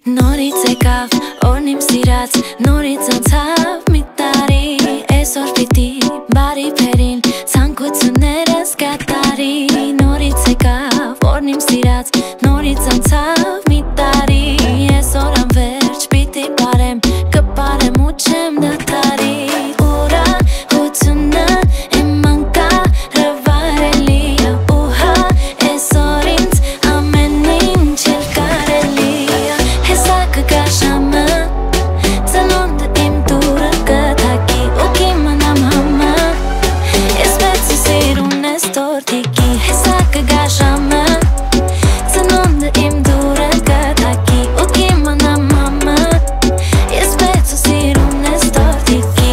Նորից եկավ օրն իմ սիրած, նորից անցավ մի տարի, այսօր պիտի բարի փերին ցանկություններս կատարի։ Նորից եկավ օրն իմ սիրած, նորից անցավ մի տարի, այսօր անվերջ պիտի բարեմ, կպարեմ ու չեմ դատարի։ Ուրախությունը իմ անկառավարելի է, ու հա այսօր ինձ ամեն ինչ էլ կարելի է։ Հեսա կգա ժամը, ծնունդը իմ դուրը կթակի, ու կիմանամ համը, ես մեծ ու սիրուն ես տորտիկի։ Հեսա կգա ժամը, ծնունդը իմ դուրը կթակի, ու կիմանամ համը, ես մեծ ու սիրուն ես տորտիկի։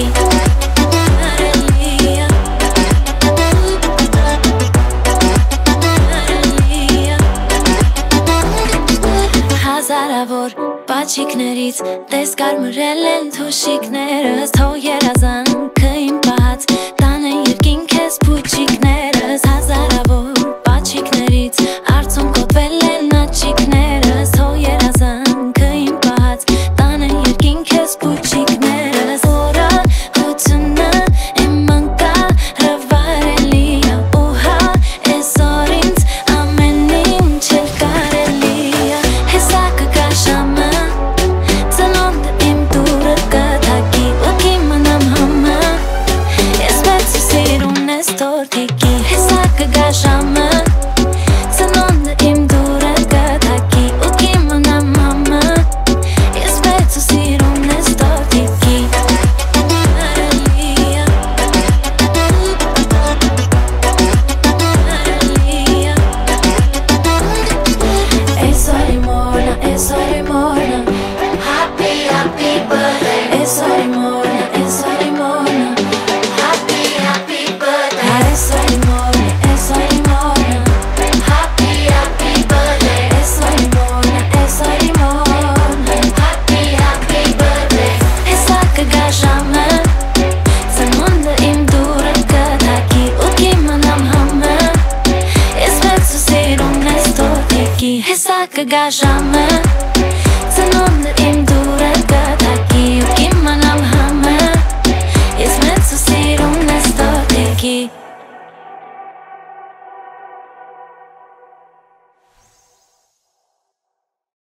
Հազարավոր պաչիկներից տես կարմրել են թուշիկներս, թո երազանքը իմ պահած տան են երկինք ես փուչիկներս։ Հազարավոր պաչիկներից արցուն կոտվել են աչիկներս, թո երազանքը իմ պահած տան են երկինք ես փուչիկներս։ Ուրախությունը իմ անկառավարելի է, ու հա այսօր ինձ ամեն ինչ էլ կարելի է։ Հեսա կգա ժամը, ծնունդը իմ դուրը կթակի, ու կիմանամ համը, ես մեծ ու սիրուն ես տորտիկի։ Հեսա կգա ժամը, ծնունդը իմ դուրը կթակի, ու կիմանամ համը, ես մեծ ու սիրուն ես տորտիկի։ Այսօր իմ օրն է, այսօր իմ օրն է, happy happy birthday։ Այսօր իմ օրն է, այսօր իմ օրն է, happy happy birthday։ Այսօր իմ օրն է, այսօր իմ օրն է, happy happy birthday։ Այսօր իմ օրն է, այսօր իմ օրն է, happy happy birthday։ Հեսա կգա ժամը, ծնունդը իմ դուրը կթակի, ու կիմանամ համը, ես մեծ ու սիրուն ես տորտիկի։ Հեսա կգա ժամը, ծնունդը իմ դուրը կթակի, ու կիմանամ համը, ես մեծ ու սիրուն ես տորտիկի։